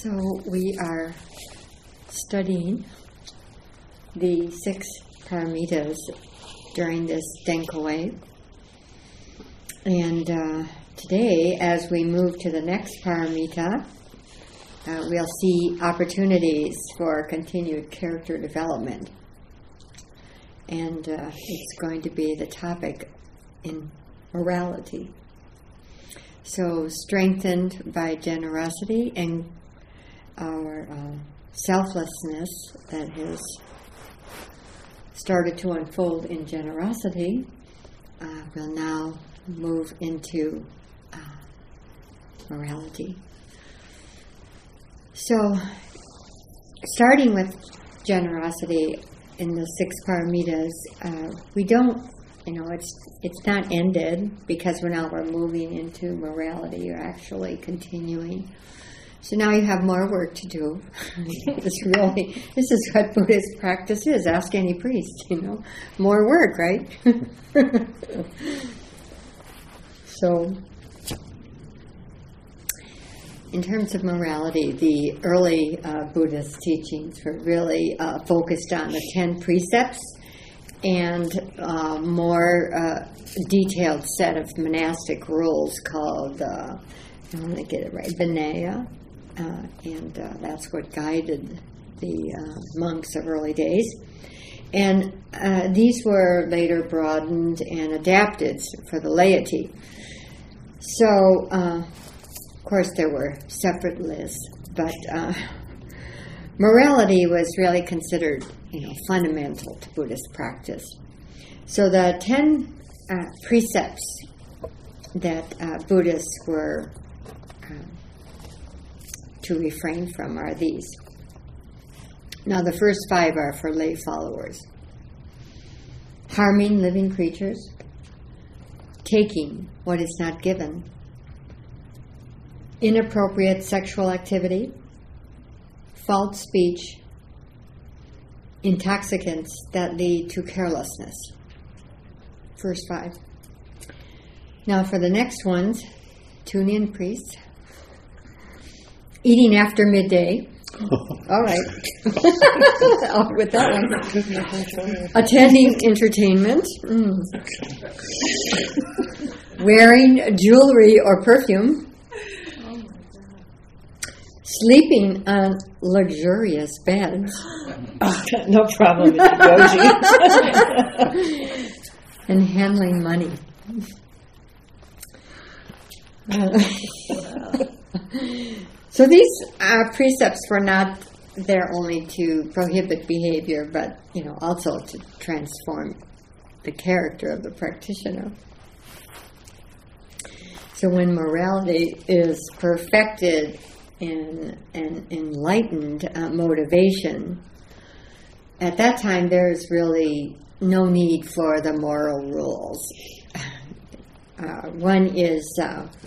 So we are studying the 6 paramitas during this Denkoei. And today, as we move to the next paramita, we'll see opportunities for continued character development. And it's going to be the topic in morality. So, strengthened by generosity and our selflessness that has started to unfold in generosity, will now move into morality. So, starting with generosity in the 6 paramitas, we don't, it's not ended because we're moving into morality. You're actually continuing. So now you have more work to do. This is what Buddhist practice is. Ask any priest, more work, right? So, in terms of morality, the early Buddhist teachings were really focused on the 10 precepts and more detailed set of monastic rules called, I want to get it right, Vinaya. And that's what guided the monks of early days. And these were later broadened and adapted for the laity. So, of course, there were separate lists, but morality was really considered, fundamental to Buddhist practice. So the 10 precepts that Buddhists were to refrain from are these. Now, the first 5 are for lay followers. Harming living creatures, taking what is not given, inappropriate sexual activity, false speech, intoxicants that lead to carelessness. First 5. Now, for the next ones, tune in, priests. Eating after midday. All right. With that one. Attending entertainment. Wearing jewelry or perfume. Sleeping on luxurious beds. No problem, Mr. Goji. And handling money. So these precepts were not there only to prohibit behavior, but also to transform the character of the practitioner. So when morality is perfected in an enlightened motivation, at that time there's really no need for the moral rules. One is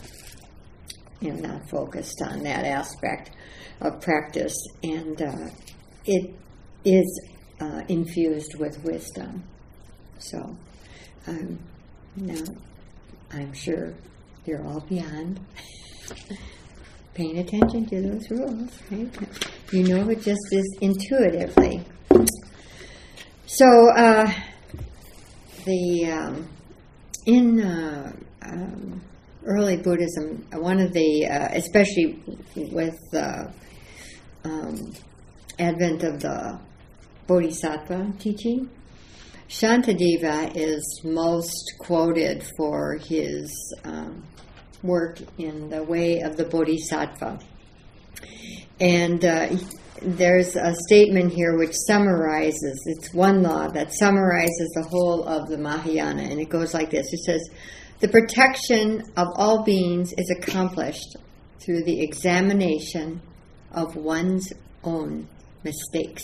not focused on that aspect of practice, and it is infused with wisdom. So now I'm sure you're all beyond paying attention to those rules, right? It just is intuitively. So in early Buddhism, one of the, especially with the advent of the Bodhisattva teaching, Shantideva is most quoted for his work in the way of the Bodhisattva. And there's a statement here which summarizes, it's one law that summarizes the whole of the Mahayana, and it goes like this. It says, the protection of all beings is accomplished through the examination of one's own mistakes.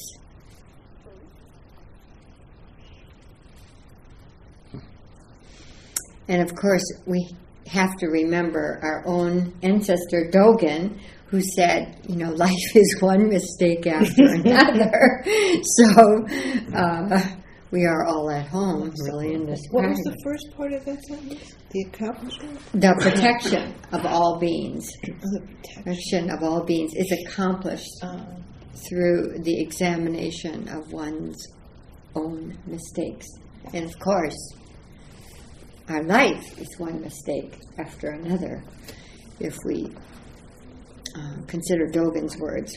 And of course, we have to remember our own ancestor Dogen, who said, life is one mistake after another. So we are all at home, really, in this What was practice. the first part of that sentence? The accomplishment? The protection of all beings. The protection. Protection of all beings is accomplished through the examination of one's own mistakes. And of course, our life is one mistake after another, if we consider Dogen's words.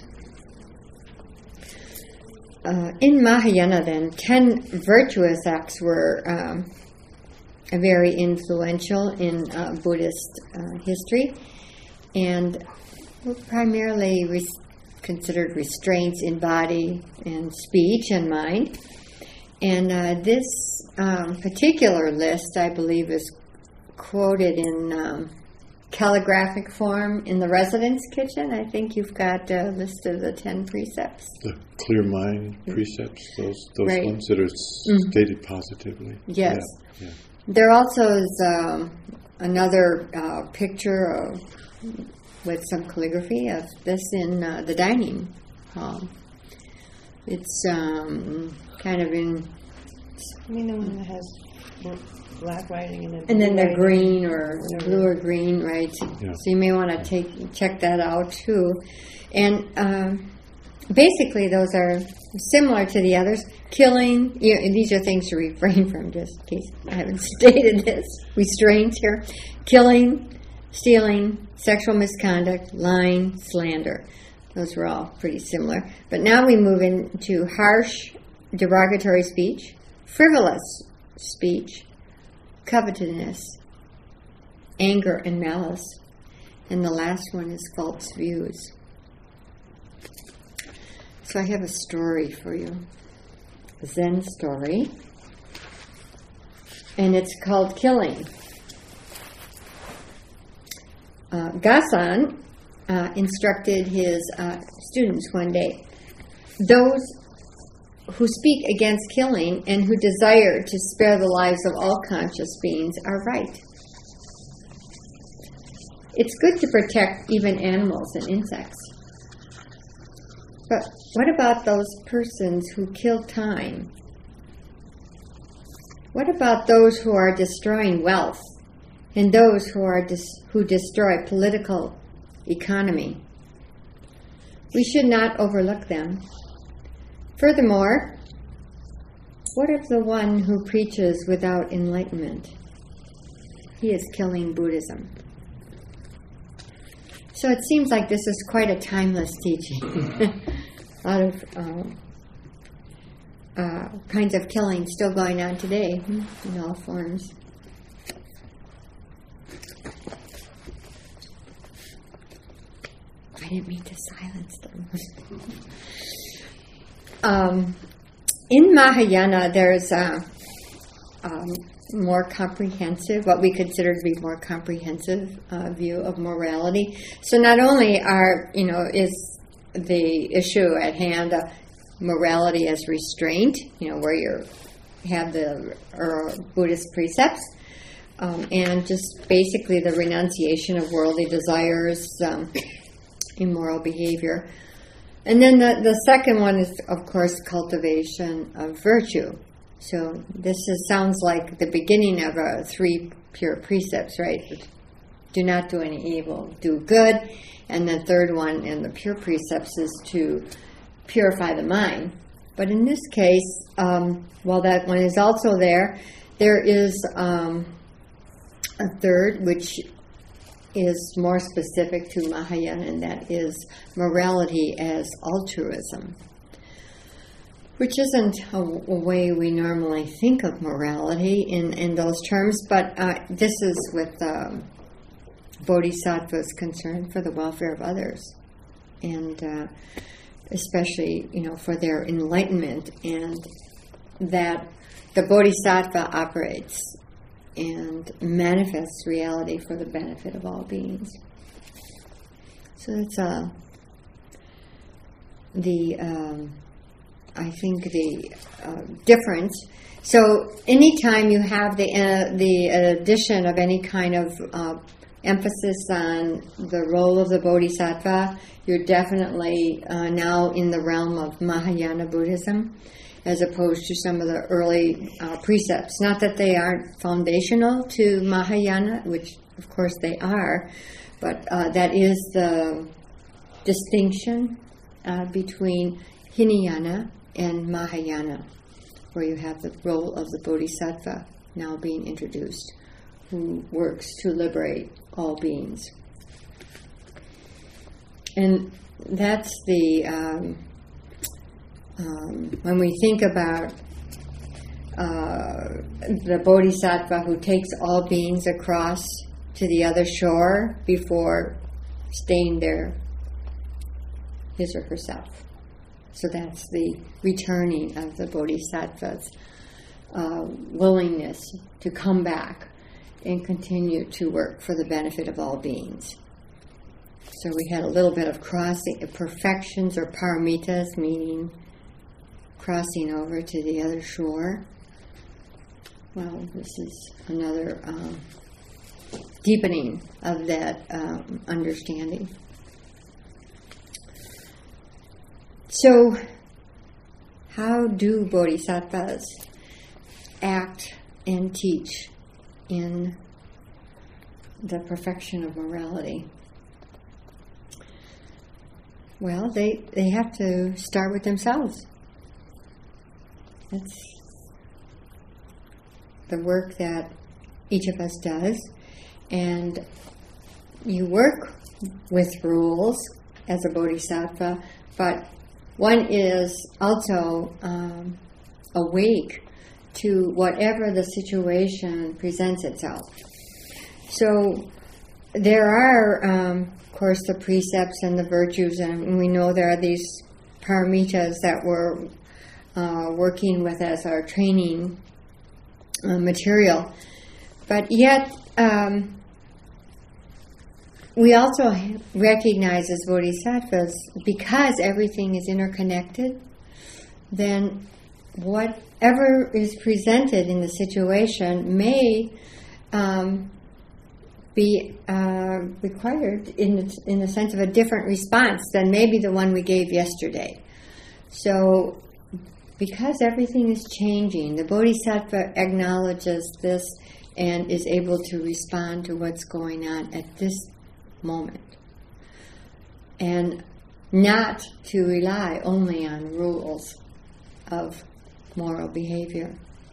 In Mahayana, then, 10 virtuous acts were very influential in Buddhist history, and were primarily considered restraints in body and speech and mind. And this particular list, I believe, is quoted in calligraphic form in the residence kitchen. I think you've got a list of the 10 precepts. The clear mind precepts, those Right. ones that are stated positively. Yes. Yeah. There also is another picture with some calligraphy of this in the dining hall. It's kind of in... I mean, the one that has black writing And then the writing. green or blue or green, right? Yeah. So you may want to check that out too. And basically, those are similar to the others. Killing, and these are things to refrain from, just in case I haven't stated this. Restraints here: killing, stealing, sexual misconduct, lying, slander. Those were all pretty similar. But now we move into harsh, derogatory speech, frivolous speech, covetousness, anger and malice, and the last one is false views. So I have a story for you, a Zen story, and it's called Killing. Gasan instructed his students one day, those who speak against killing and who desire to spare the lives of all conscious beings are right. It's good to protect even animals and insects. But what about those persons who kill time? What about those who are destroying wealth and those who destroy political economy? We should not overlook them. Furthermore, what of the one who preaches without enlightenment? He is killing Buddhism. So it seems like this is quite a timeless teaching. A lot of kinds of killing still going on today in all forms. I didn't mean to silence them. In Mahayana, there's a more comprehensive, what we consider to be more comprehensive view of morality. So not only is the issue at hand morality as restraint, where you have the Buddhist precepts, and just basically the renunciation of worldly desires, immoral behavior. And then the second one is, of course, cultivation of virtue. So this sounds like the beginning of 3 pure precepts, right? Do not do any evil, do good. And the third one in the pure precepts is to purify the mind. But in this case, while that one is also there is a third, which is more specific to Mahayana, and that is morality as altruism, which isn't a way we normally think of morality in those terms, but this is with Bodhisattva's concern for the welfare of others, and especially, for their enlightenment, and that the Bodhisattva operates and manifests reality for the benefit of all beings. So that's I think the difference. So anytime you have the addition of any kind of emphasis on the role of the Bodhisattva, you're definitely now in the realm of Mahayana Buddhism. as opposed to some of the early precepts. Not that they aren't foundational to Mahayana, which of course they are, but that is the distinction between Hinayana and Mahayana, where you have the role of the Bodhisattva now being introduced, who works to liberate all beings. And that's the when we think about the Bodhisattva who takes all beings across to the other shore before staying there his or herself. So that's the returning of the Bodhisattva's willingness to come back and continue to work for the benefit of all beings. So we had a little bit of crossing, perfections or paramitas, meaning crossing over to the other shore. Well, this is another deepening of that understanding. So, how do bodhisattvas act and teach in the perfection of morality? Well, they have to start with themselves. That's the work that each of us does. And you work with rules as a bodhisattva, but one is also awake to whatever the situation presents itself. So there are, of course, the precepts and the virtues, and we know there are these paramitas that we're working with as our training material. But yet, we also recognize as bodhisattvas, because everything is interconnected, then whatever is presented in the situation may be required in the sense of a different response than maybe the one we gave yesterday. So, because everything is changing, the bodhisattva acknowledges this and is able to respond to what's going on at this moment, and not to rely only on rules of moral behavior.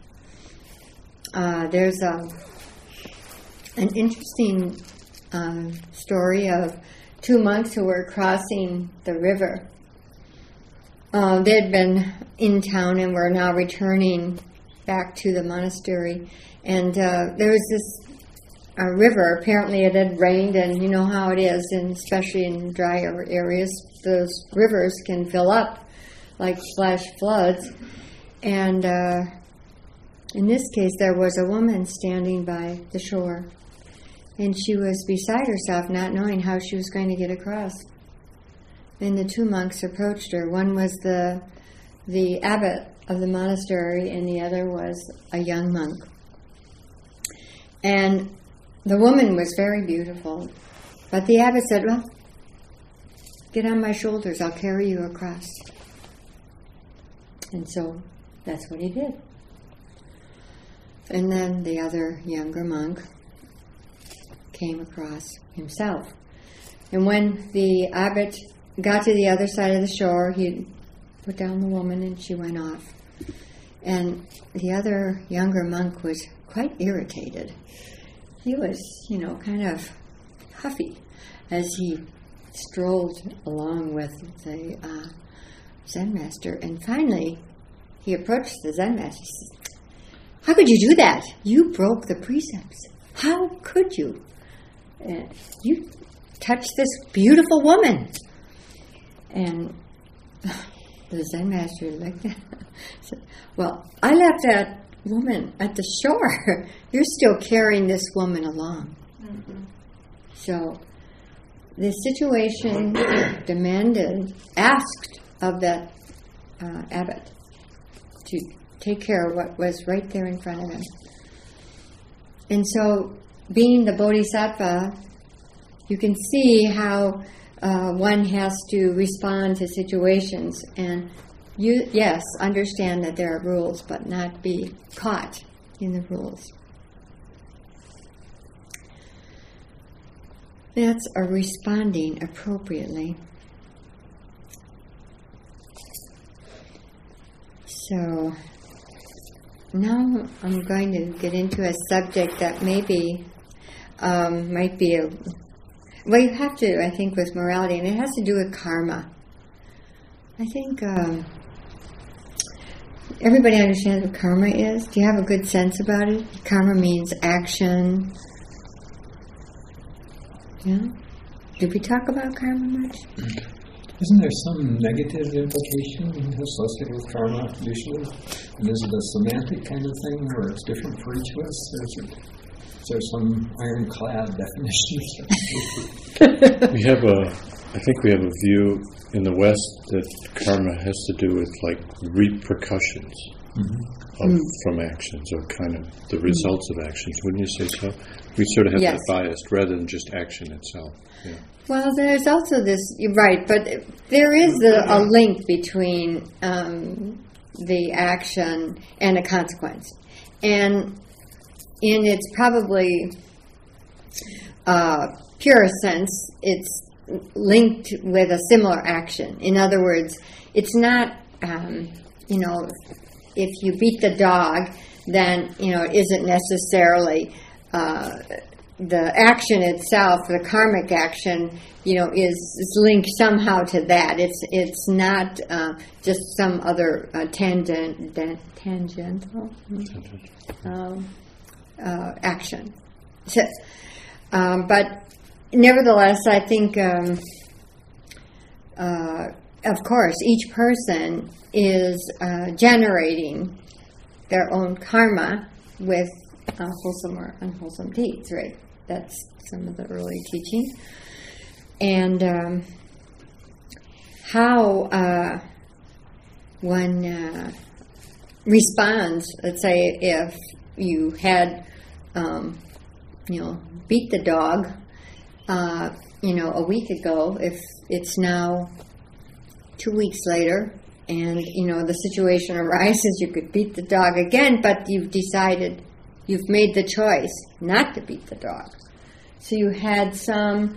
There's an interesting story of two monks who were crossing the river. They had been in town and were now returning back to the monastery, and there was this river. Apparently it had rained, and you know how it is, and especially in drier areas, those rivers can fill up like flash floods. And in this case, there was a woman standing by the shore, and she was beside herself, not knowing how she was going to get across. And the two monks approached her. One was the abbot of the monastery, and the other was a young monk. And the woman was very beautiful, but the abbot said, "Well, get on my shoulders, I'll carry you across." And so that's what he did. And then the other younger monk came across himself. And when the abbot got to the other side of the shore, he put down the woman and she went off. And the other younger monk was quite irritated. He was, kind of huffy as he strolled along with the Zen master. And finally, he approached the Zen master. He said, "How could you do that? You broke the precepts. How could you? You touched this beautiful woman." And the Zen master looked at him and said, "Well, I left that woman at the shore. You're still carrying this woman along." Mm-hmm. So the situation asked of that abbot to take care of what was right there in front of him. And so, being the bodhisattva, you can see how one has to respond to situations, and Yes, understand that there are rules, but not be caught in the rules. That's a responding appropriately. So now I'm going to get into a subject that maybe might be well, you have to, I think, with morality, and it has to do with karma. I think everybody understands what karma is. Do you have a good sense about it? Karma means action. Yeah? Did we talk about karma much? Isn't there some negative implication associated with karma usually? And is it a semantic kind of thing where it's different for each of us? Or is there some ironclad definition? I think we have a view in the West that karma has to do with like repercussions from actions, or kind of the results of actions. Wouldn't you say so? We sort of have that biased rather than just action itself. Yeah. Well, there's also this, you're right, but there is a link between the action and a consequence. And in its probably purest sense, it's linked with a similar action. In other words, it's not, if you beat the dog, then, it isn't necessarily the action itself, the karmic action, is linked somehow to that. It's not just some other tangential action. So, but nevertheless, I think, of course, each person is generating their own karma with wholesome or unwholesome deeds, right? That's some of the early teaching. And how one responds, let's say if you had, beat the dog, a week ago, if it's now 2 weeks later, and, the situation arises, you could beat the dog again, but you've made the choice not to beat the dog. So you had some,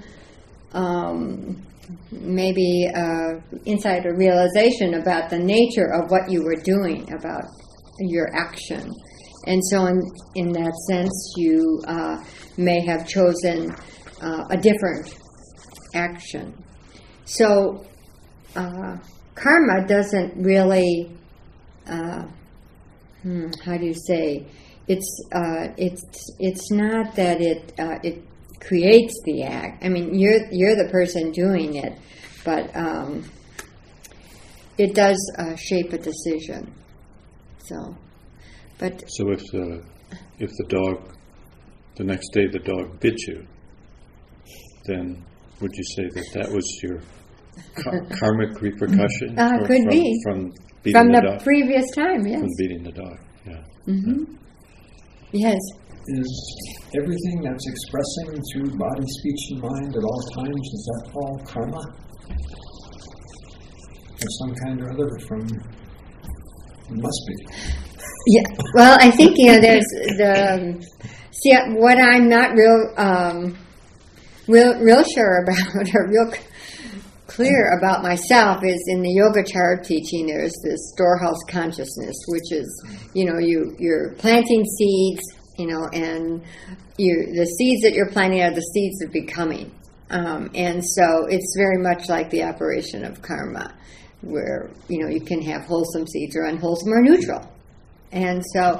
maybe insight or realization about the nature of what you were doing, about your action. And so in that sense, you may have chosen a different action. So karma doesn't really, how do you say? It's not that it creates the act. I mean, you're the person doing it, but it does shape a decision. So if the dog, the next day the dog bit you, then would you say that was your karmic repercussion? Could be from beating from the the dog? previous time. Yes. From beating the dog. Yeah. Mm-hmm. Yes. Is everything that's expressing through body, speech, and mind at all times, is that all karma? Of some kind or other it must be. Yeah. Well, I think, there's what I'm not real sure about, or real clear about myself, is in the Yogacara teaching, there's this storehouse consciousness, which is, you're planting seeds, and the seeds that you're planting are the seeds of becoming. And so it's very much like the operation of karma, where, you can have wholesome seeds or unwholesome or neutral. And so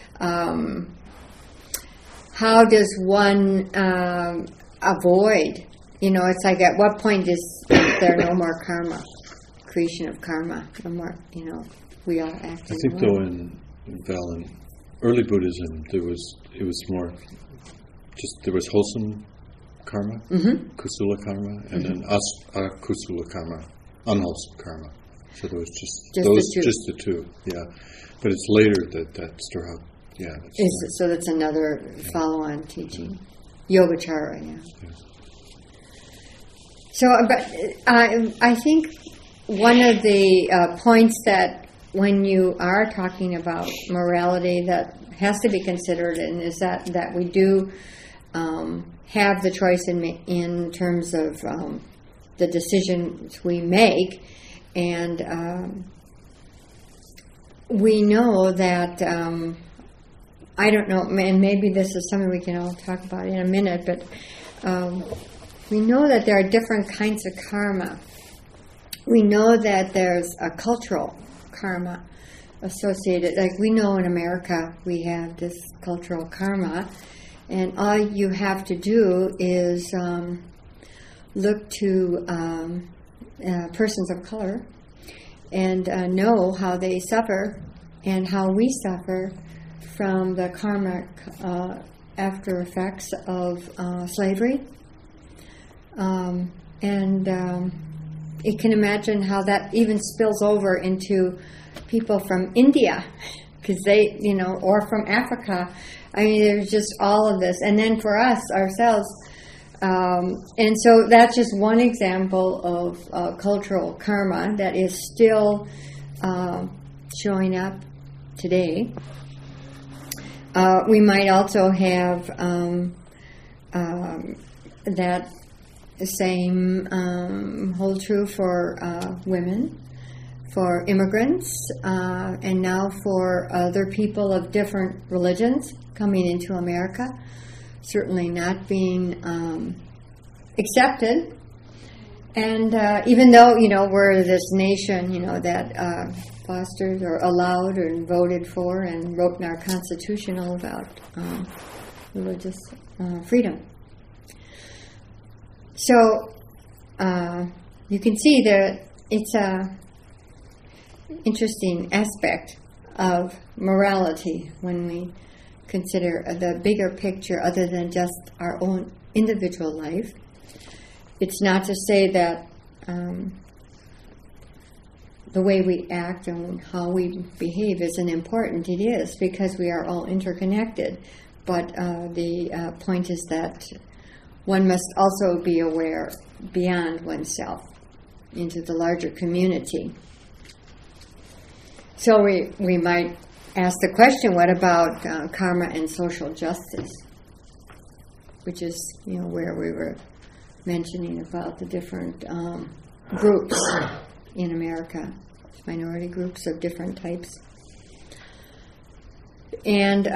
how does one avoid, it's like at what point is there no more karma, creation of karma, no more, we are acting. I think though in early Buddhism it was more just there was wholesome karma, kusala karma, and then akusala karma, unwholesome karma. So there was just the two, yeah. But it's later that storehouse, yeah. So that's another follow-on teaching, Yogacara, yeah. So, but I think one of the points that when you are talking about morality that has to be considered, and is that we do have the choice in terms of the decisions we make, and we know that I don't know, and maybe this is something we can all talk about in a minute, but we know that there are different kinds of karma. We know that there's a cultural karma associated. Like we know in America, we have this cultural karma, and all you have to do is look to persons of color and know how they suffer and how we suffer from the karmic after effects of slavery. You can imagine how that even spills over into people from India, because they, or from Africa. I mean, there's just all of this. And then for us, ourselves, and so that's just one example of cultural karma that is still showing up today. We might also have that same hold true for women, for immigrants, and now for other people of different religions coming into America, certainly not being accepted. And even though, we're this nation, that fostered or allowed and voted for and wrote in our Constitution all about religious freedom. So you can see that it's a interesting aspect of morality when we consider the bigger picture other than just our own individual life. It's not to say that the way we act and how we behave isn't important. It is, because we are all interconnected. But the point is that one must also be aware beyond oneself into the larger community. So we might ask the question, what about karma and social justice? Which is, where we were mentioning about the different groups in America, minority groups of different types. And,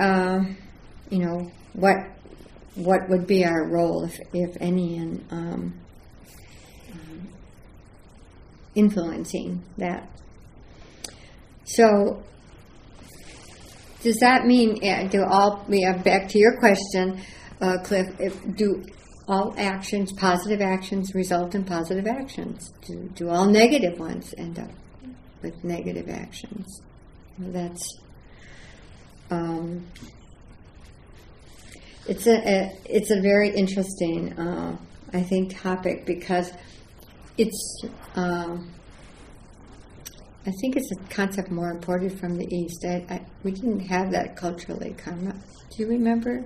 what would be our role, if any, in influencing that? So, does that mean, back to your question, Cliff, do all actions, positive actions, result in positive actions? Do all negative ones end up with negative actions? That's it's a very interesting, I think, topic, because it's I think it's a concept more imported from the East. We didn't have that culturally, karma. Do you remember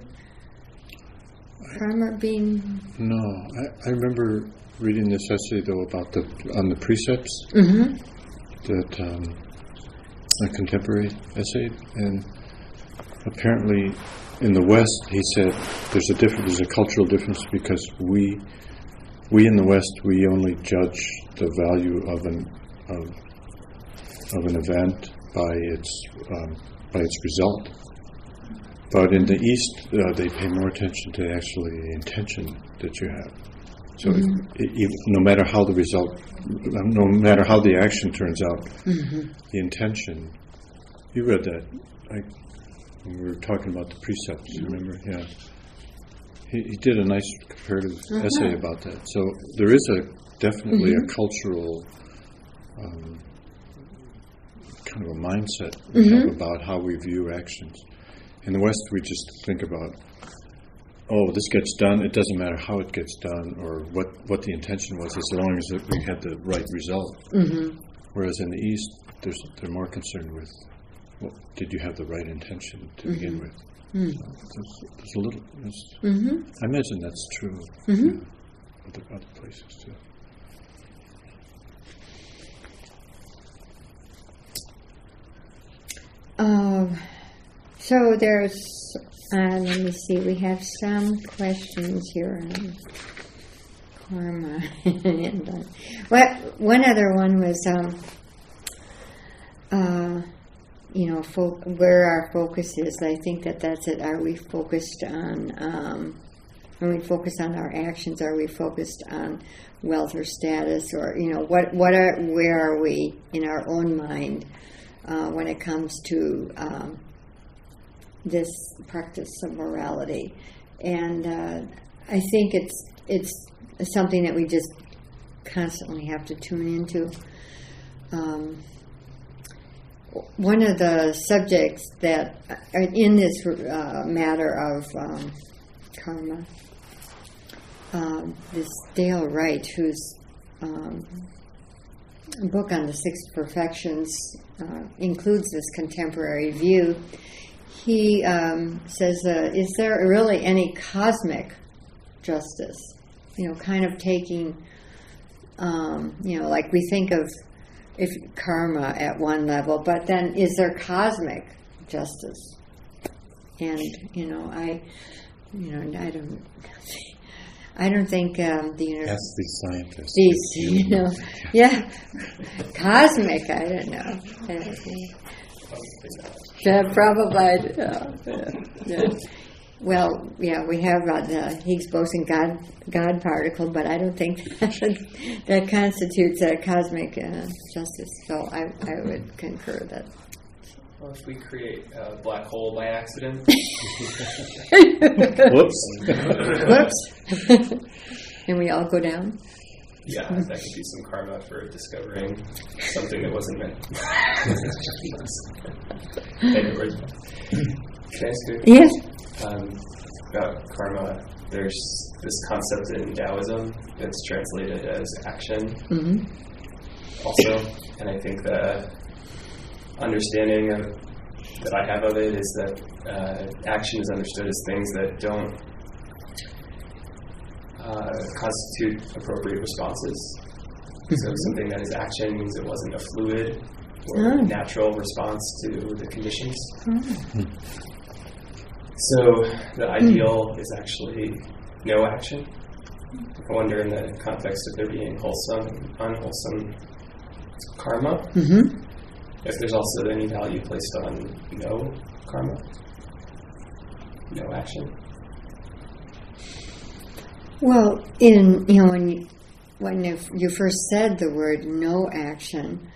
karma being? No, I remember reading this essay though about on the precepts. Mm-hmm. That a contemporary essay, and apparently in the West, he said there's a cultural difference, because we in the West, we only judge the value of an event by its result. But in the East, they pay more attention to actually the intention that you have. So no matter how the result, no matter how the action turns out, the intention. You read that, when we were talking about the precepts. Remember? Yeah. He did a nice comparative essay about that. So there is definitely a cultural kind of a mindset we have about how we view actions. In the West, we just think about, this gets done. It doesn't matter how it gets done or what the intention was, as long as we had the right result. Mm-hmm. Whereas in the East, they're more concerned with, did you have the right intention to begin with? Mm. So there's a little. I imagine that's true. Other places too. So there's, let me see, we have some questions here on karma. And, one other one was, where our focus is. I think that's it. Are we focused on, when we focus on our actions, are we focused on wealth or status, or, where are we in our own mind when it comes to this practice of morality? And I think it's something that we just constantly have to tune into. One of the subjects that are in this matter of karma, this Dale Wright, whose book on the Six Perfections includes this contemporary view, he says, is there really any cosmic justice? Kind of taking, like we think of if karma at one level, but then is there cosmic justice? And I don't think the Ask these scientists. Yeah, cosmic. I don't know. Probably. Yeah. Well, yeah, we have the Higgs boson God particle, but I don't think that constitutes a cosmic justice. So I would concur that. Well, if we create a black hole by accident. Whoops. And we all go down? Yeah, that could be some karma for discovering something that wasn't meant. Anyway, can I ask you? Yes. About karma, there's this concept in Taoism that's translated as action also, and I think the understanding that I have of it is that action is understood as things that don't constitute appropriate responses. So something that is action means it wasn't a fluid or natural response to the conditions. So the ideal is actually no action. I wonder, in the context of there being wholesome and unwholesome karma, if there's also any value placed on no karma, no action. Well, when you first said the word no action,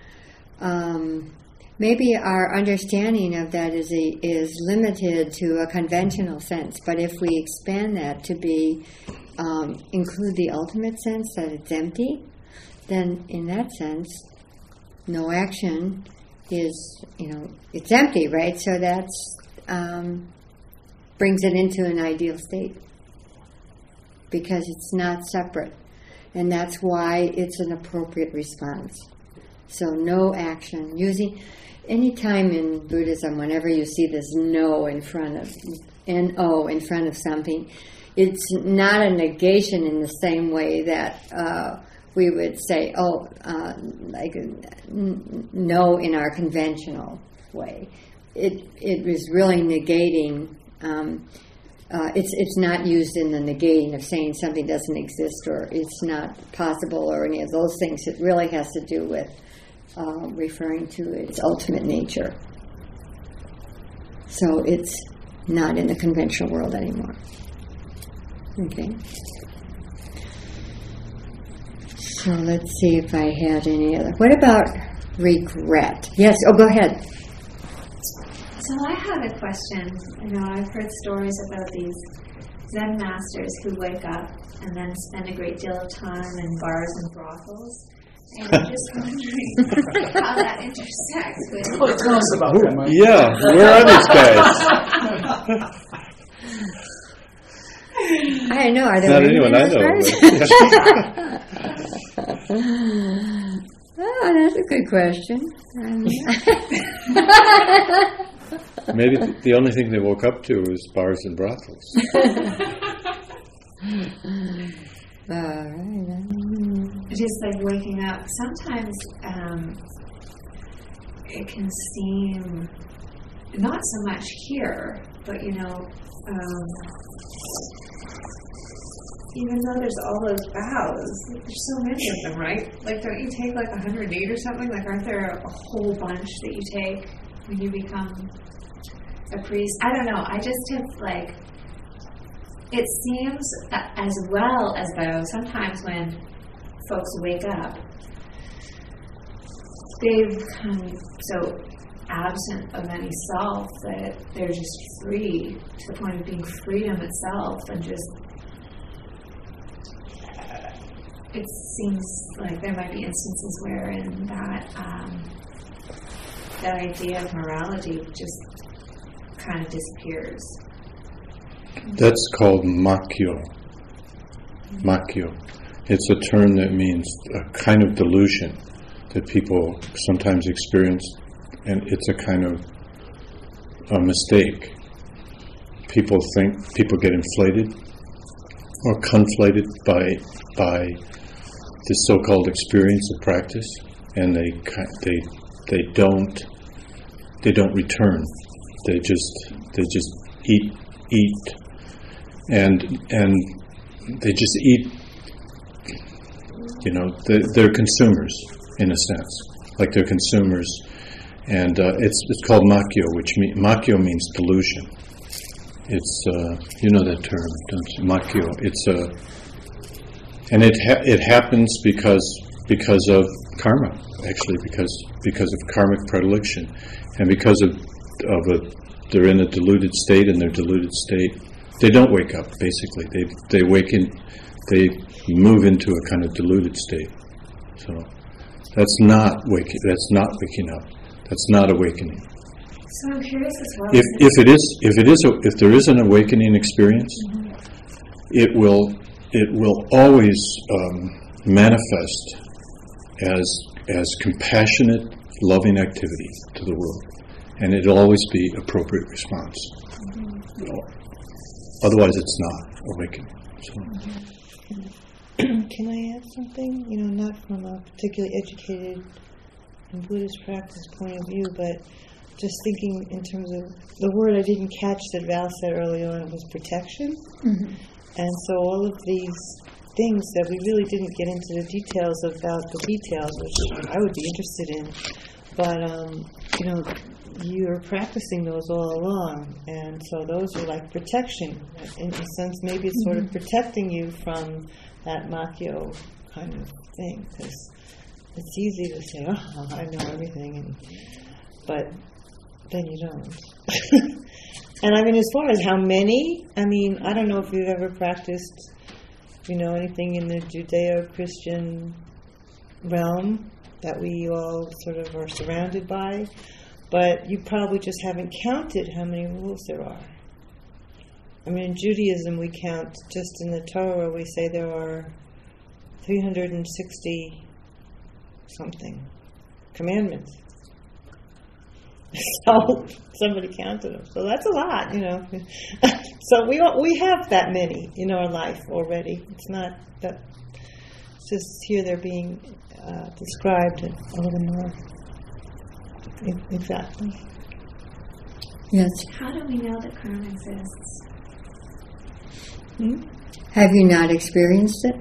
maybe our understanding of that is limited to a conventional sense. But if we expand that to be include the ultimate sense that it's empty, then in that sense, no action is it's empty, right? So that's brings it into an ideal state because it's not separate, and that's why it's an appropriate response. So no action. Using any time in Buddhism, whenever you see this no in front of N-O in front of something, it's not a negation in the same way that we would say, like no in our conventional way. It was really negating. It's not used in the negating of saying something doesn't exist or it's not possible or any of those things. It really has to do with referring to its ultimate nature. So it's not in the conventional world anymore. Okay. So let's see if I had any other. What about regret? Yes. Oh, go ahead. So I have a question. I've heard stories about these Zen masters who wake up and then spend a great deal of time in bars and brothels. And I'm just wondering how that intersects with... Tell us about that, Mike. Yeah, where are these guys? I know. Are there Not anyone I know. Oh, that's a good question. Maybe the only thing they woke up to was bars and brothels. All right. Just like waking up. Sometimes it can seem not so much here, but even though there's all those vows, there's so many of them, right? Like, don't you take like 108 or something? Like, aren't there a whole bunch that you take when you become a priest? I don't know. I just have like, it seems as well as though sometimes when folks wake up, they've become so absent of any self that they're just free to the point of being freedom itself, and just it seems like there might be instances wherein that idea of morality just kind of disappears. That's called makyo. Makyo. It's a term that means a kind of delusion that people sometimes experience, and it's a kind of a mistake. People get inflated or conflated by the so-called experience of practice, and they don't return. They just eat, and they just eat. They're consumers in a sense, like they're consumers, and it's called makyo, makyo means delusion. It's that term, don't you? Makyo. And it happens because of karma, actually, because of karmic predilection, and because of they're in a deluded state, and their deluded state, they don't wake up. Basically, they wake in, they move into a kind of deluded state. So that's not waking. That's not waking up. That's not awakening. So I'm curious as well. If there is an awakening experience, it will always manifest as compassionate, loving activity to the world, and it'll always be appropriate response. Otherwise, it's not awakening. So. Can I add something? Not from a particularly educated and Buddhist practice point of view, but just thinking in terms of the word I didn't catch that Val said early on, it was protection. Mm-hmm. And so all of these things that we really didn't get into the details about the details, which I would be interested in, but you're practicing those all along, and so those are like protection. In a sense, maybe it's sort of protecting you from that makyo kind of thing, because it's easy to say, oh, I know everything, but then you don't. And I mean, as far as how many, I don't know if you've ever practiced, anything in the Judeo-Christian realm that we all sort of are surrounded by, but you probably just haven't counted how many rules there are. In Judaism we count, just in the Torah we say there are 360 something commandments. So somebody counted them. So that's a lot, So we have that many in our life already. It's not that. It's just here they're being described a little more exactly. Yes. How do we know that karma exists? Have you not experienced it?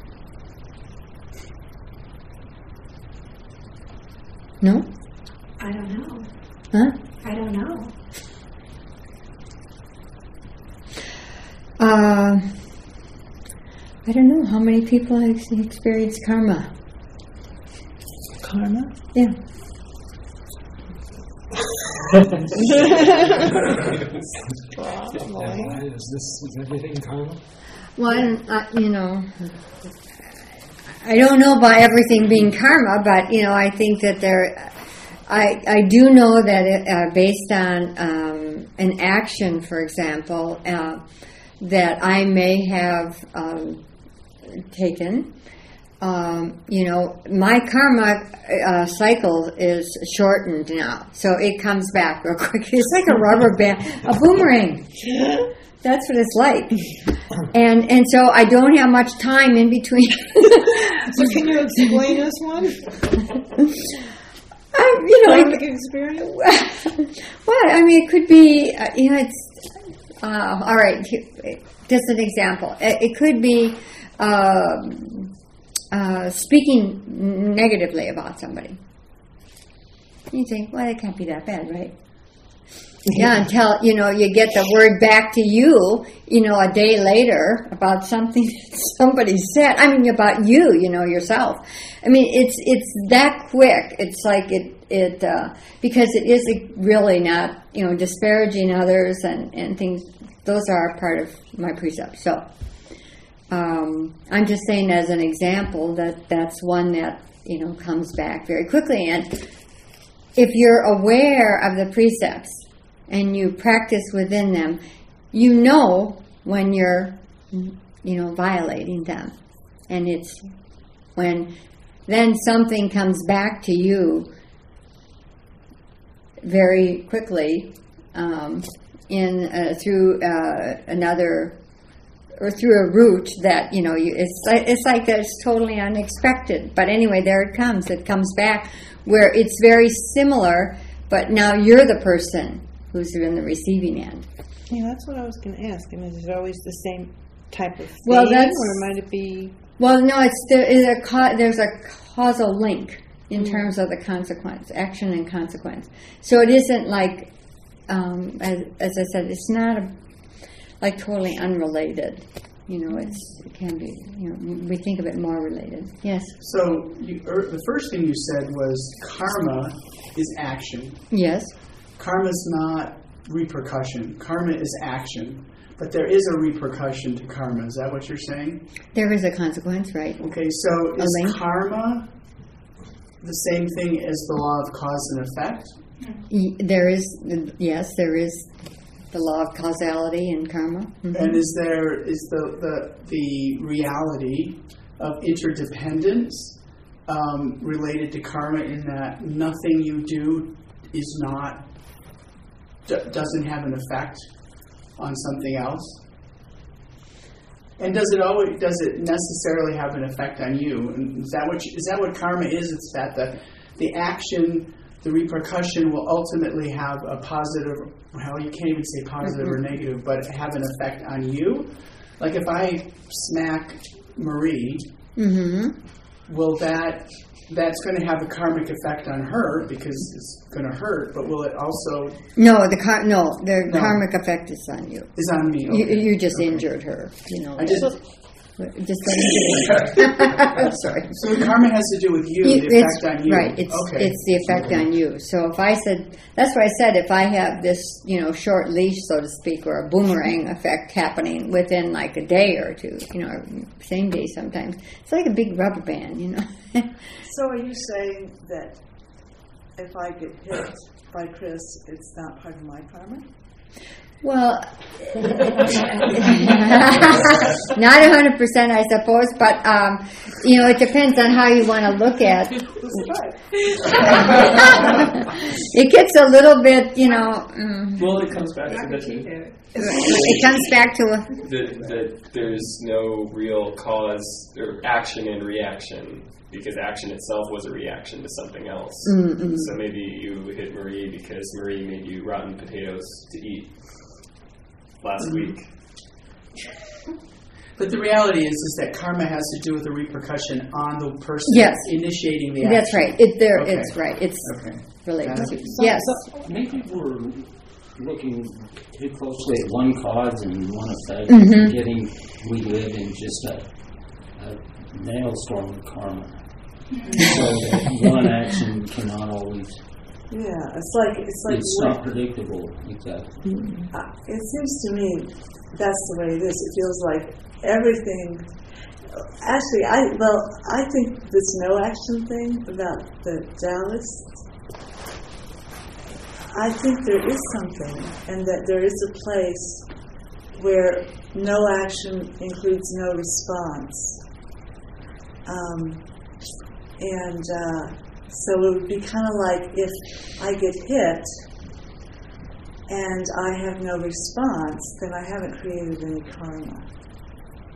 No? I don't know. Huh? I don't know. I don't know how many people have experienced karma. Karma? Yeah. Is everything karma? Well, I don't know about everything being karma, but I think that I do know that based on an action, for example, that I may have taken. My karma cycle is shortened now, so it comes back real quick. It's like a rubber band, a boomerang. That's what it's like. And so I don't have much time in between. So can you explain us one? experience? Well, I mean, it could be, it's, all right, just an example. It could be speaking negatively about somebody. You think, well, it can't be that bad, right? Yeah, until, you get the word back to you, a day later about something that somebody said. I mean, about you, yourself. I mean, it's that quick. It's like it because it is really not, disparaging others and things. Those are part of my precepts. So, I'm just saying as an example that's one that, comes back very quickly. And if you're aware of the precepts, and you practice within them, when you're, violating them. And it's when then something comes back to you very quickly through another, or through a route that, it's like it's totally unexpected. But anyway, there it comes. It comes back where it's very similar, but now you're the person who's in the receiving end. Yeah, that's what I was going to ask. I mean, is it always the same type of thing, or might it be? Well, no, there's a causal link in terms of the consequence, action and consequence. So it isn't like, as I said, it's not like totally unrelated. It can be. We think of it more related. Yes. So the first thing you said was karma is action. Yes. Karma is not repercussion. Karma is action. But there is a repercussion to karma. Is that what you're saying? There is a consequence, right? Okay, so is karma the same thing as the law of cause and effect? There is the law of causality in karma. Mm-hmm. And is the reality of interdependence related to karma in that nothing you do doesn't have an effect on something else? And does it necessarily have an effect on you? And is that what karma is? It's that the action, the repercussion will ultimately have a positive, well, you can't even say positive or negative, but have an effect on you. Like if I smack Marie, will that's going to have a karmic effect on her because it's going to hurt, but will it also... No, the karmic effect is on you. Is on me. Okay. You just injured her. I just sorry. So karma has to do with you, the effect on you. Right, it's the effect on you. So if I said, that's why I said if I have this, short leash, so to speak, or a boomerang effect happening within like a day or two, or same day sometimes, it's like a big rubber band, So are you saying that if I get hit by Chris, it's not part of my karma? Well, not 100%, I suppose, but it depends on how you want to look at it. It gets a little bit, Well, it comes back to it comes back to that there's no real cause or action and reaction, because action itself was a reaction to something else. Mm-hmm. So maybe you hit Marie because Marie made you rotten potatoes to eat last week. But the reality is that karma has to do with the repercussion on the person initiating the action. That's right. It's right. It's related to. Yes. So maybe we're looking too closely at one cause and one effect, forgetting we live in just a maelstrom of karma. So that one action cannot always. Yeah, it's not predictable. Exactly. It seems to me that's the way it is. It feels like everything. Actually, I think this no action thing about the Taoists. I think there is something, and that there is a place where no action includes no response. So it would be kind of like if I get hit and I have no response, then I haven't created any karma.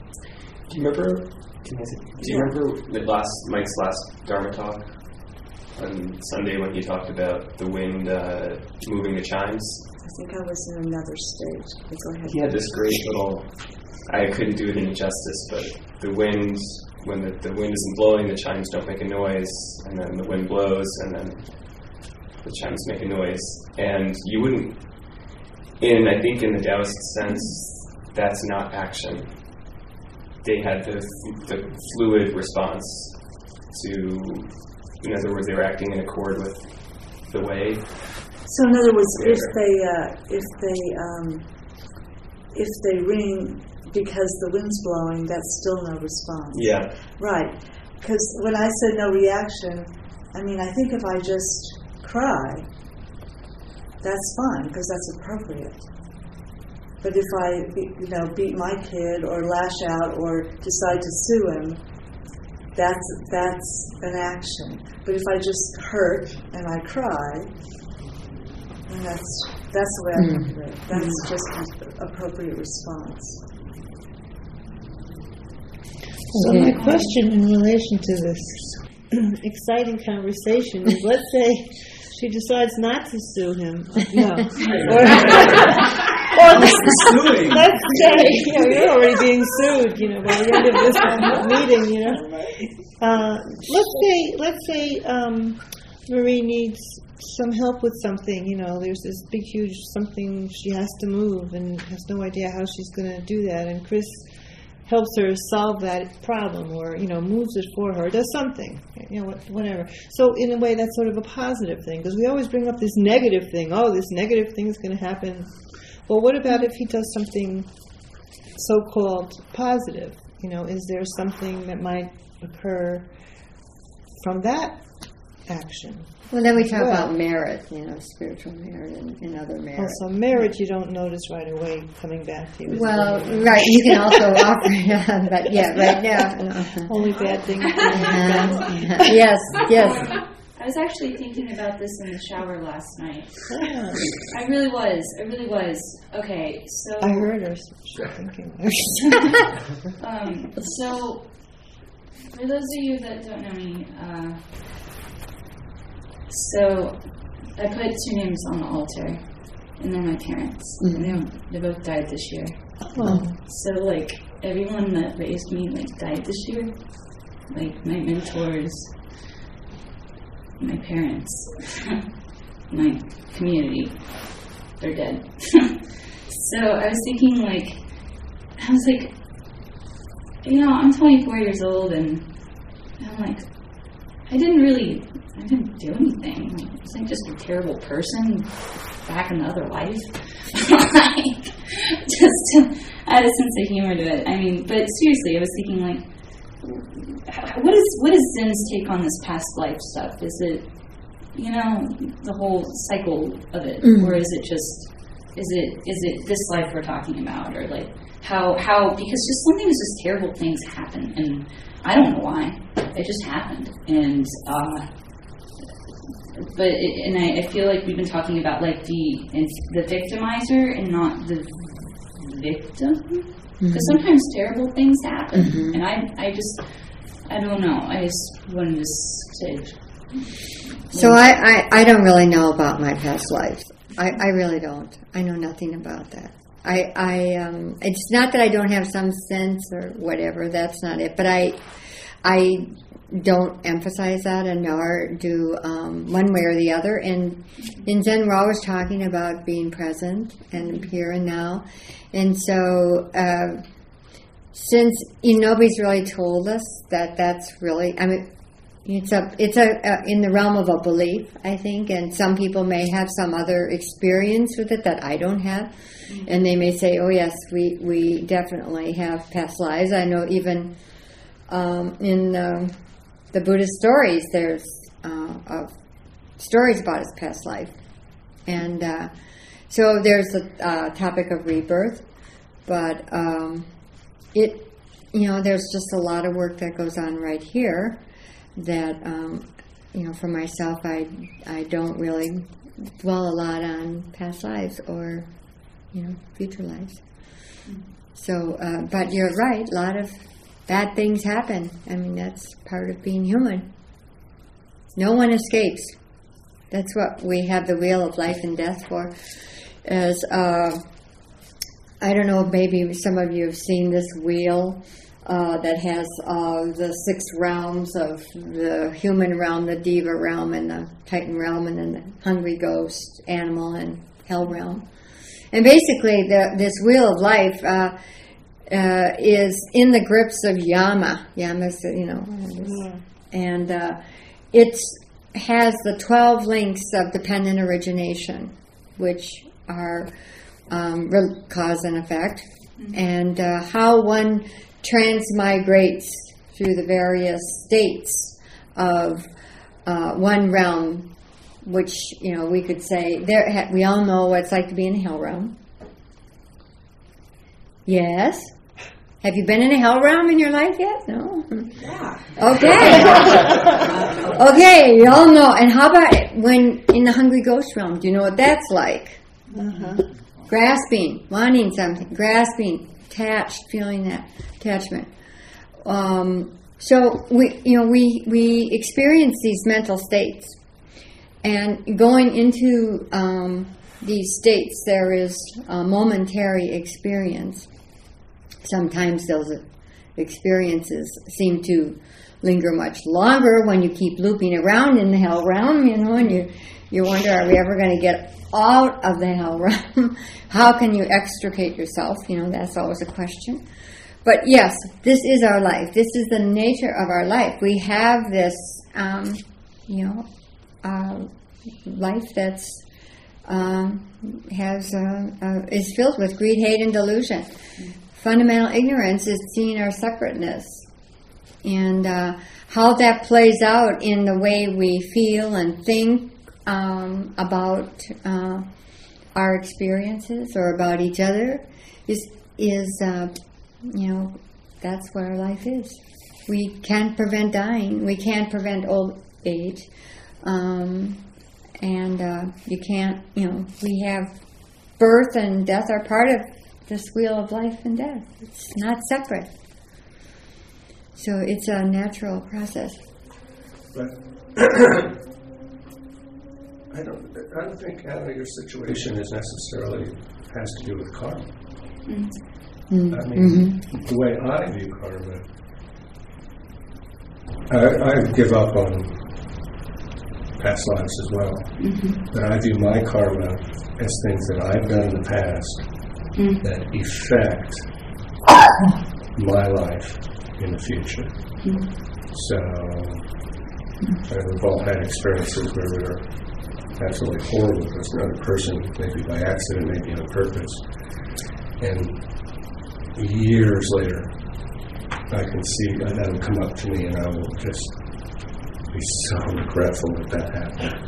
Do you remember? Mike's last Dharma talk? on Sunday when he talked about the wind moving the chimes. I think I was in another stage. Okay, go ahead. He had this great little, I couldn't do it any justice, but the wind, when the wind isn't blowing, the chimes don't make a noise, and then the wind blows, and then the chimes make a noise. And you wouldn't, I think in the Taoist sense, that's not action. They had the fluid response to, in other words, they were acting in accord with the way. So in other words, if they ring because the wind's blowing, that's still no response. Yeah. Right. Because when I said no reaction, I mean, I think if I just cry, that's fine because that's appropriate. But if I, beat my kid or lash out or decide to sue him, that's an action. But if I just hurt and I cry, then that's the way I look at it. That's just an appropriate response. So my question in relation to this exciting conversation is, let's say she decides not to sue him. No. Or let's say, you're already being sued, by the end of this meeting, Let's say Marie needs some help with something, there's this big, huge something she has to move and has no idea how she's going to do that, and Chris helps her solve that problem, or moves it for her, does something, whatever. So in a way, that's sort of a positive thing, because we always bring up this negative thing. Oh, this negative thing is going to happen. Well, what about if he does something so-called positive? Is there something that might occur from that action? Well, then we talk about merit, spiritual merit and other merit. Also, merit you don't notice right away coming back to you. Well, right, you can also offer, but right now. Only bad things. Yes. I was actually thinking about this in the shower last night. Yeah. I really was. Okay, so... I heard her thinking. So, for those of you that don't know me, so I put 2 names on the altar, and they're my parents. Mm-hmm. And they both died this year. Oh. So, everyone that raised me, died this year. My mentors, my parents, my community, they're dead. So I was thinking, I'm 24 years old, and I'm I didn't do anything. Was I just a terrible person back in the other life? I had a sense of humor to it. But seriously, I was thinking, what is Zen's take on this past life stuff? Is it, the whole cycle of it, or is it just, is it this life we're talking about, or how because just sometimes just terrible things happen, and I don't know why, it just happened, and I feel like we've been talking about the victimizer and not the victim, because sometimes terrible things happen, and I don't know. I just wanted to say. So I don't really know about my past life. I really don't. I know nothing about that. It's not that I don't have some sense or whatever. That's not it. But I don't emphasize that, and nor do one way or the other. And in Zen, we're always talking about being present and here and now. And so, since nobody's really told us that that's really, it's in the realm of a belief, I think, and some people may have some other experience with it that I don't have, and they may say, "Oh yes, we definitely have past lives." I know even in the Buddhist stories, there's stories about his past life, and so there's the topic of rebirth, but there's just a lot of work that goes on right here that, for myself, I don't really dwell a lot on past lives or, future lives. So, but you're right, a lot of bad things happen. That's part of being human. No one escapes. That's what we have the wheel of life and death for. As I don't know, maybe some of you have seen this wheel that has the 6 realms of the human realm, the Deva realm, and the Titan realm, and then the hungry ghost, animal, and hell realm. And basically, this wheel of life is in the grips of Yama. Yama's, and it has the 12 links of dependent origination, which are cause and effect, and how one transmigrates through the various states of one realm, which we could say we all know what it's like to be in a hell realm. Yes. Have you been in a hell realm in your life yet? No. Yeah. Okay. Okay, you all know. And how about when in the hungry ghost realm? Do you know what that's like? Grasping, wanting something, grasping, attached, feeling that attachment. So we experience these mental states, and going into these states, there is a momentary experience. Sometimes those experiences seem to linger much longer when you keep looping around in the hell realm, and you wonder, are we ever going to get out of the hell realm? How can you extricate yourself? That's always a question. But yes, this is our life. This is the nature of our life. We have this, life that's is filled with greed, hate, and delusion. Fundamental ignorance is seeing our separateness, and how that plays out in the way we feel and think about our experiences or about each other is that's what our life is. We can't prevent dying. We can't prevent old age, and you can't. We have birth and death are part of this wheel of life and death. It's not separate. So it's a natural process. But I don't think your situation is necessarily has to do with karma. I mean, the way I view karma, I give up on past lives as well. But I view my karma as things that I've done in the past that affect my life in the future. So we've all had experiences where we were absolutely horrible with another person, maybe by accident, maybe on purpose. And years later, I can see that will come up to me, and I will just be so regretful that happened.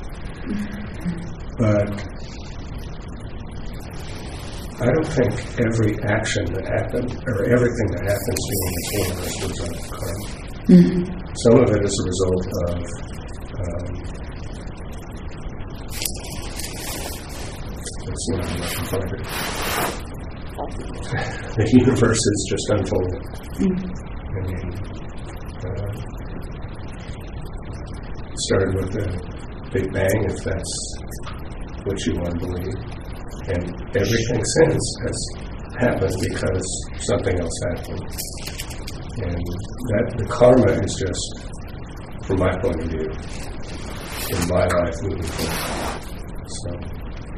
But I don't think every action that happened, or everything that happens to you in this world is a result of karma. Some of it is a result of let's see if I can find it. The universe is just unfolding. I mean, it started with the Big Bang, if that's what you want to believe. And everything since has happened because something else happened. And that the karma is just, from my point of view, in my life moving forward. So.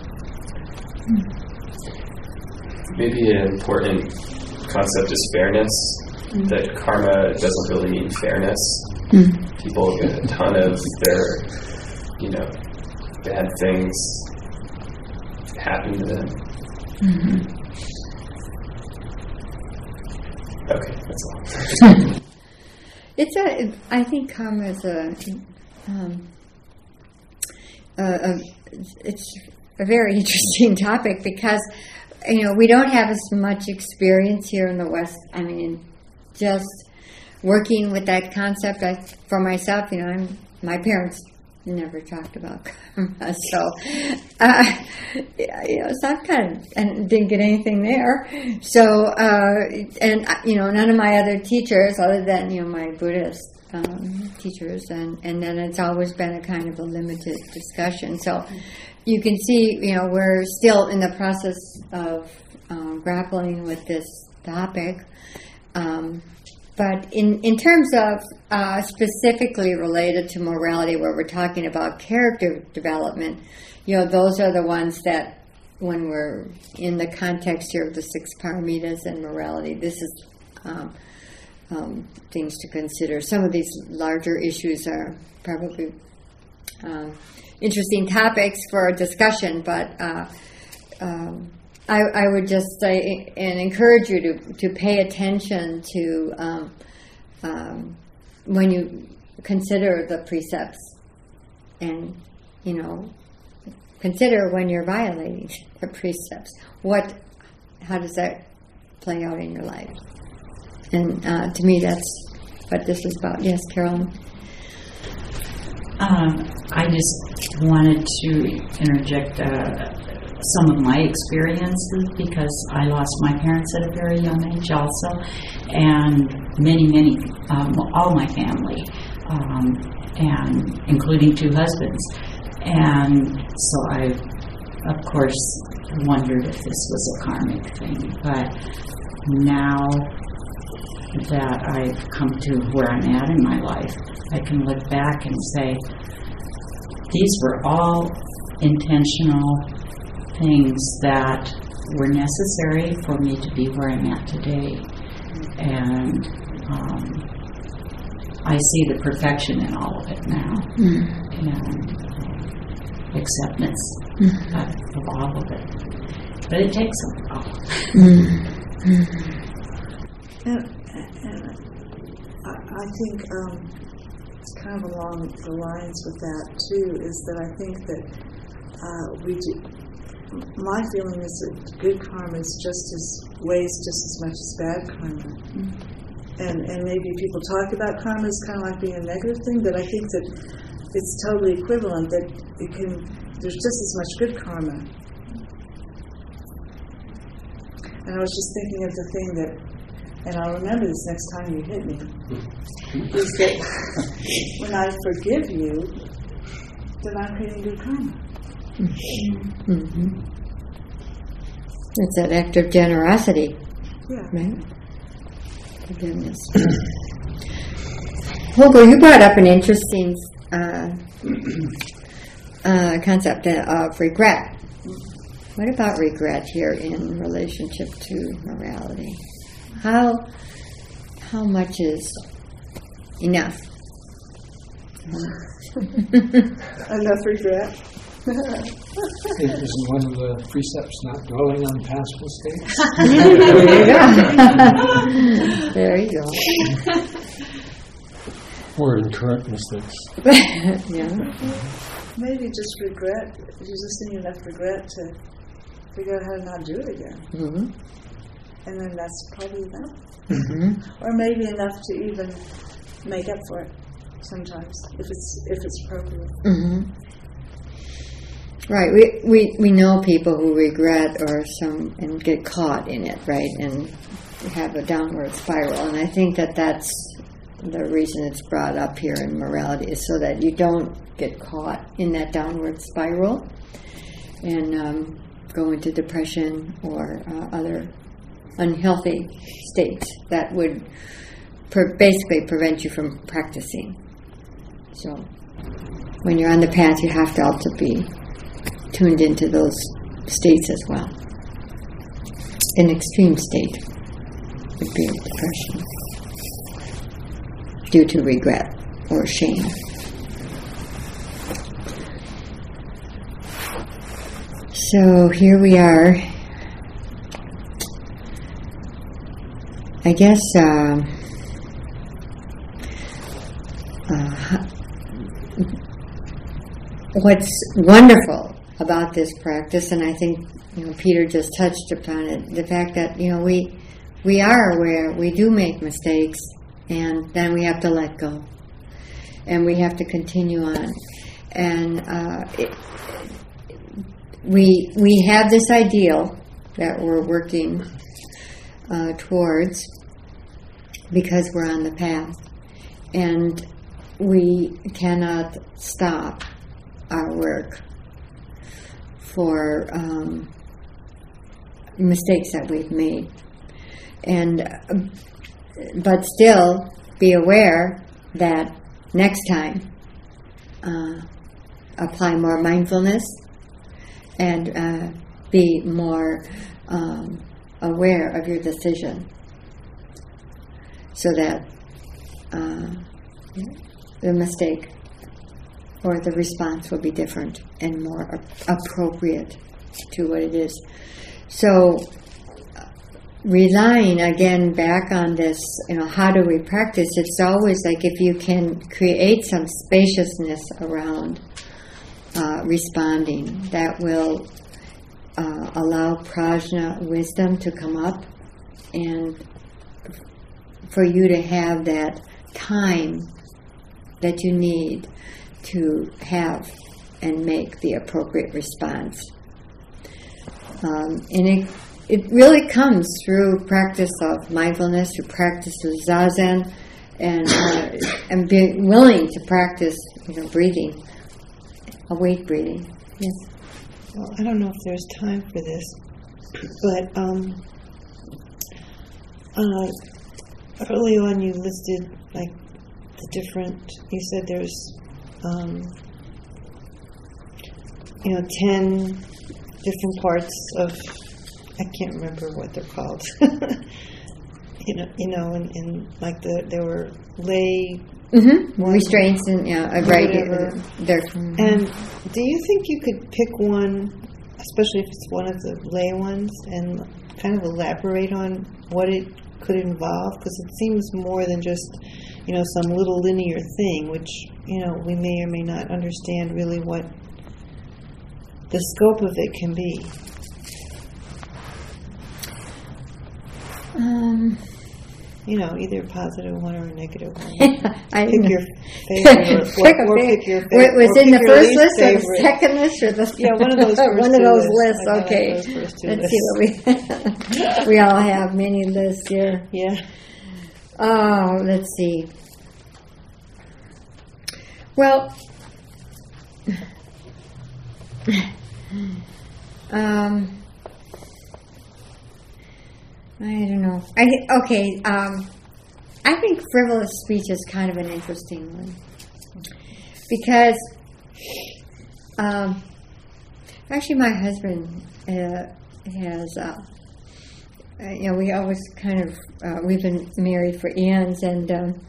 Maybe an important concept is fairness, that karma doesn't really mean fairness. People get a ton of their, bad things happen to them. Okay, that's all. I think karma is it's a very interesting topic because, we don't have as much experience here in the West. I mean, just working with that concept, for myself, my parents never talked about karma, so so I and didn't get anything there. So, and none of my other teachers, other than my Buddhist teachers, and then it's always been a kind of a limited discussion. So you can see, we're still in the process of grappling with this topic. But in terms of specifically related to morality, where we're talking about character development, those are the ones that, when we're in the context here of the 6 paramitas and morality, this is things to consider. Some of these larger issues are probably interesting topics for discussion, but I would just say and encourage you to pay attention to when you consider the precepts, and consider when you're violating the precepts. How does that play out in your life? And to me, that's what this is about. Yes, Carolyn? I just wanted to interject some of my experiences, because I lost my parents at a very young age also, and many, all my family, and including 2 husbands. And so I, of course, wondered if this was a karmic thing. But now that I've come to where I'm at in my life, I can look back and say, these were all intentional things that were necessary for me to be where I'm at today. And I see the perfection in all of it now. And acceptance of all of it. But it takes a while. And I think it's kind of along the lines with that too, is that I think that my feeling is that good karma weighs just as much as bad karma. And maybe people talk about karma as kind of like being a negative thing, but I think that it's totally equivalent, that there's just as much good karma. And I was just thinking of the thing that, and I'll remember this next time you hit me, is that when I forgive you, then I'm creating good karma. It's that act of generosity. Yeah. Right? Forgiveness. Holger, you brought up an interesting concept of regret. What about regret here in relationship to morality? How much is enough? Enough regret. Isn't one of the precepts not dwelling on past mistakes? There you go. Or incorrect mistakes. Yeah. Maybe just regret. You just need enough regret to figure out how to not do it again. Mm-hmm. And then that's probably enough. Mm-hmm. Or maybe enough to even make up for it sometimes, if it's appropriate. Mm-hmm. Right. We know people who regret and get caught in it, right, and have a downward spiral. And I think that's the reason it's brought up here in morality, is so that you don't get caught in that downward spiral and go into depression or other unhealthy states that would basically prevent you from practicing. So when you're on the path, you have to also be tuned into those states as well. An extreme state would be depression due to regret or shame. So here we are. I guess what's wonderful about this practice, and I think Peter just touched upon it, the fact that we are aware we do make mistakes, and then we have to let go, and we have to continue on, and we have this ideal that we're working towards because we're on the path, and we cannot stop our work for mistakes that we've made, but still be aware that next time apply more mindfulness and be more aware of your decision, so that the mistake or the response will be different and more appropriate to what it is. So, relying again back on this, how do we practice? It's always like if you can create some spaciousness around responding, that will allow prajna, wisdom, to come up, and for you to have that time that you need to have and make the appropriate response. And it really comes through practice of mindfulness, through practice of zazen, and being willing to practice, breathing, awake breathing. Yes. Well, I don't know if there's time for this, but early on you listed like the different. You said there's 10 different parts of. I can't remember what they're called. and like there were lay restraints and right. And do you think you could pick one, especially if it's one of the lay ones, and kind of elaborate on what it could involve? Because it seems more than just some little linear thing, which we may or may not understand really what the scope of it can be. Either a positive one or a negative one. Pick your favorite. Pick your favorite. Was in the first list or the second list or the one of those first one of those lists. Like okay. Let's see what we all have many lists here. Yeah. Oh, let's see. Well, I don't know. I think frivolous speech is kind of an interesting one, because actually my husband has we always kind of we've been married for eons, and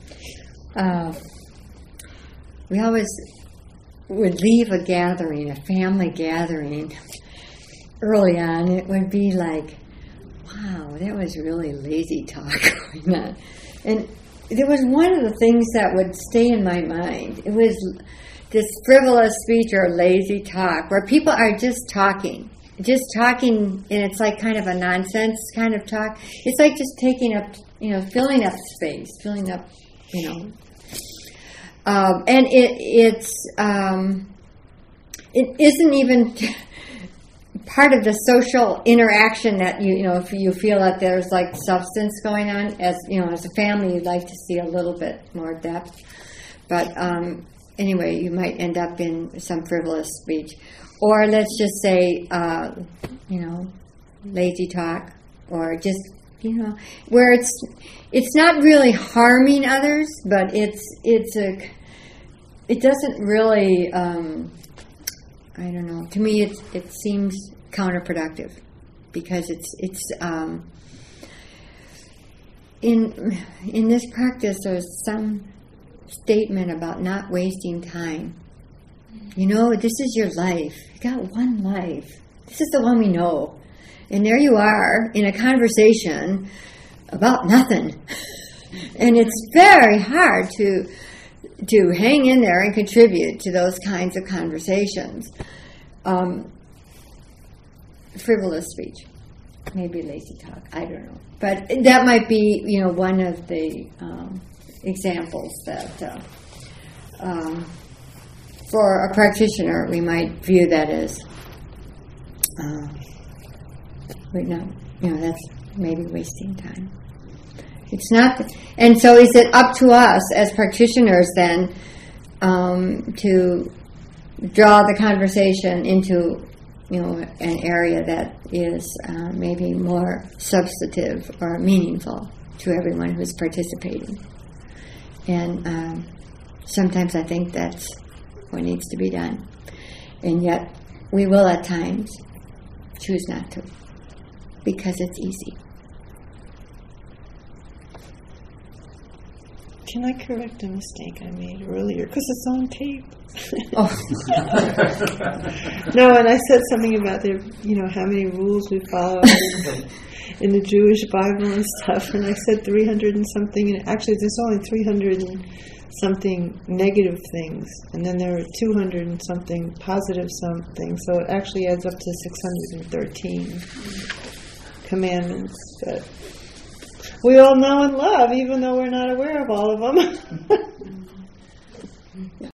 we always would leave a gathering, a family gathering. Early on, it would be like, wow, that was really lazy talk going on. And there was one of the things that would stay in my mind. It was this frivolous speech or lazy talk where people are just talking, and it's like kind of a nonsense kind of talk. It's like just taking up, filling up space, filling up, and it isn't even part of the social interaction that if you feel that there's like substance going on, as as a family, you'd like to see a little bit more depth. But anyway, you might end up in some frivolous speech, or let's just say lazy talk, or just where it's not really harming others, but it doesn't really. I don't know. To me, it seems counterproductive, because it's in this practice. There's some statement about not wasting time. This is your life. You got one life. This is the one we know, and there you are in a conversation about nothing, and it's very hard to hang in there and contribute to those kinds of conversations. Frivolous speech, maybe lazy talk, I don't know. But that might be, one of the examples that for a practitioner we might view that as, that's maybe wasting time. It's not, and so is it up to us as practitioners then to draw the conversation into, an area that is maybe more substantive or meaningful to everyone who's participating. And sometimes I think that's what needs to be done. And yet we will at times choose not to, because it's easy. Can I correct a mistake I made earlier? Because it's on tape. Oh. No, and I said something about how many rules we follow in the Jewish Bible and stuff, and I said 300 and something, and actually there's only 300 and something negative things, and then there are 200 and something positive something, so it actually adds up to 613 commandments that we all know and love, even though we're not aware of all of them.